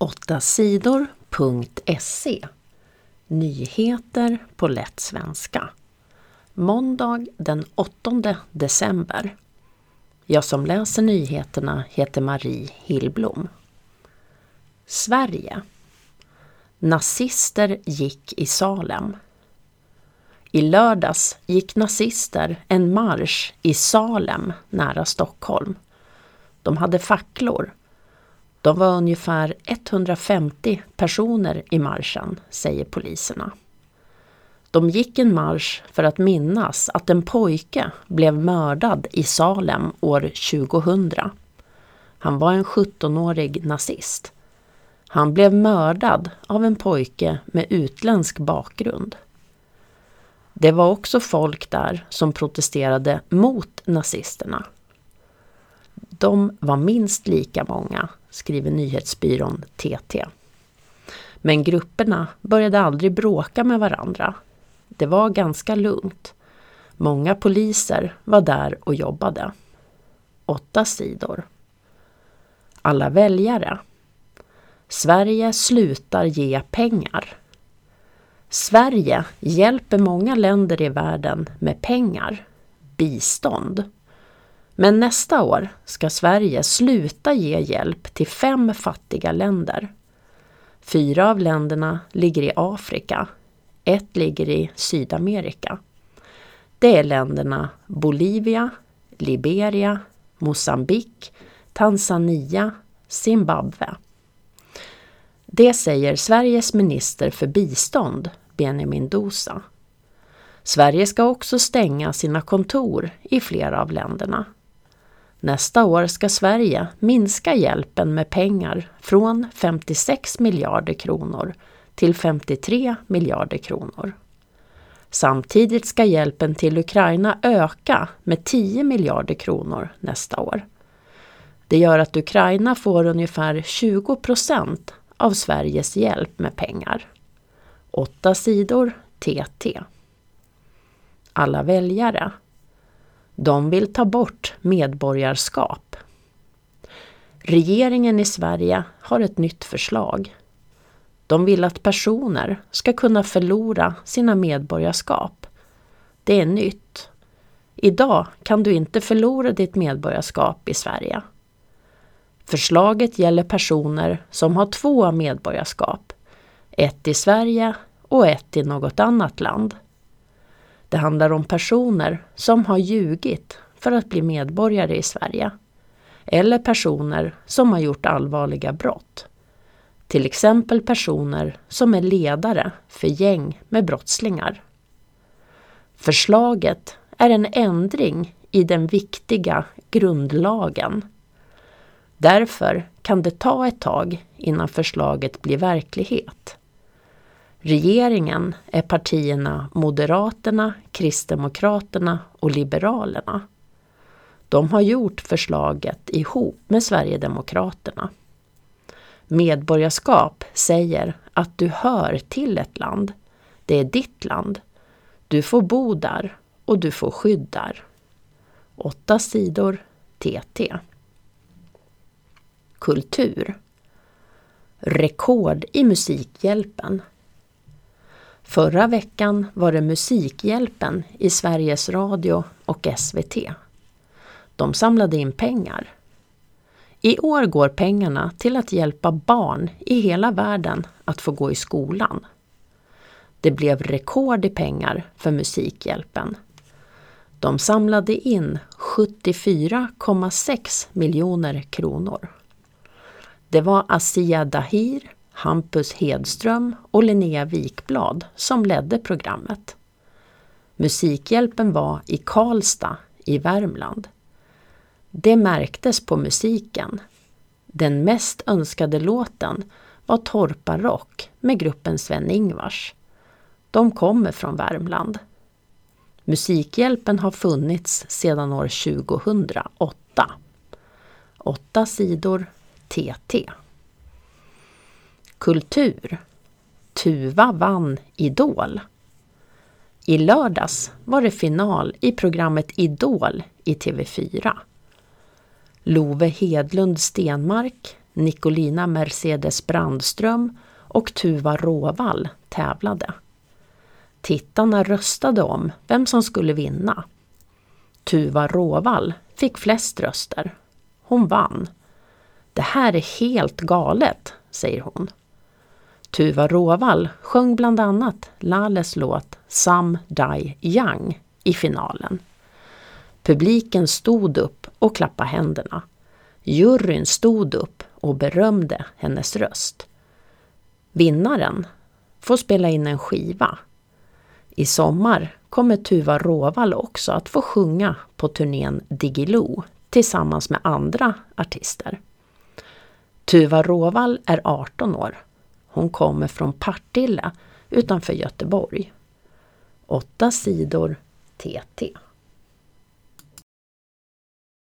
8sidor.se. Nyheter på lätt svenska. Måndag den 8 december. Jag som läser nyheterna heter Marie Hillblom. Sverige. Nazister gick i Salem. I lördags gick nazister en marsch i Salem nära Stockholm. De hade facklor. De var ungefär 150 personer i marschen, säger poliserna. De gick en marsch för att minnas att en pojke blev mördad i Salem år 2000. Han var en 17-årig nazist. Han blev mördad av en pojke med utländsk bakgrund. Det var också folk där som protesterade mot nazisterna. De var minst lika många, skriver nyhetsbyrån TT. Men grupperna började aldrig bråka med varandra. Det var ganska lugnt. Många poliser var där och jobbade. 8 sidor. Alla väljare. Sverige slutar ge pengar. Sverige hjälper många länder i världen med pengar, bistånd. Men nästa år ska Sverige sluta ge hjälp till 5 fattiga länder. 4 av länderna ligger i Afrika, 1 ligger i Sydamerika. Det är länderna Bolivia, Liberia, Mosambik, Tanzania, Zimbabwe. Det säger Sveriges minister för bistånd, Benjamin Dousa. Sverige ska också stänga sina kontor i flera av länderna. Nästa år ska Sverige minska hjälpen med pengar från 56 miljarder kronor till 53 miljarder kronor. Samtidigt ska hjälpen till Ukraina öka med 10 miljarder kronor nästa år. Det gör att Ukraina får ungefär 20% av Sveriges hjälp med pengar. 8 sidor TT. Alla väljare. De vill ta bort medborgarskap. Regeringen i Sverige har ett nytt förslag. De vill att personer ska kunna förlora sina medborgarskap. Det är nytt. Idag kan du inte förlora ditt medborgarskap i Sverige. Förslaget gäller personer som har 2 medborgarskap. 1 i Sverige och 1 i något annat land. Det handlar om personer som har ljugit för att bli medborgare i Sverige. Eller personer som har gjort allvarliga brott. Till exempel personer som är ledare för gäng med brottslingar. Förslaget är en ändring i den viktiga grundlagen. Därför kan det ta ett tag innan förslaget blir verklighet. Regeringen är partierna Moderaterna, Kristdemokraterna och Liberalerna. De har gjort förslaget ihop med Sverigedemokraterna. Medborgarskap säger att du hör till ett land. Det är ditt land. Du får bo där och du får skydd där. 8 sidor TT. Kultur. Rekord i Musikhjälpen. Förra veckan var det Musikhjälpen i Sveriges Radio och SVT. De samlade in pengar. I år går pengarna till att hjälpa barn i hela världen att få gå i skolan. Det blev rekord i pengar för Musikhjälpen. De samlade in 74,6 miljoner kronor. Det var Asia Dahir, Hampus Hedström och Linnea Wikblad som ledde programmet. Musikhjälpen var i Karlstad i Värmland. Det märktes på musiken. Den mest önskade låten var Torpa Rock med gruppen Sven-Ingvars. De kommer från Värmland. Musikhjälpen har funnits sedan år 2008. 8 sidor TT. Kultur. Tuva vann Idol. I lördags var det final i programmet Idol i TV4. Love Hedlund Stenmark, Nicolina Mercedes Brandström och Tuva Råvall tävlade. Tittarna röstade om vem som skulle vinna. Tuva Råvall fick flest röster. Hon vann. Det här är helt galet, säger hon. Tuva Råvall sjöng bland annat Lales låt Some Die Young i finalen. Publiken stod upp och klappade händerna. Juryn stod upp och berömde hennes röst. Vinnaren får spela in en skiva. I sommar kommer Tuva Råvall också att få sjunga på turnén Diggiloo tillsammans med andra artister. Tuva Råvall är 18 år. Hon kommer från Partille utanför Göteborg. 8 sidor TT.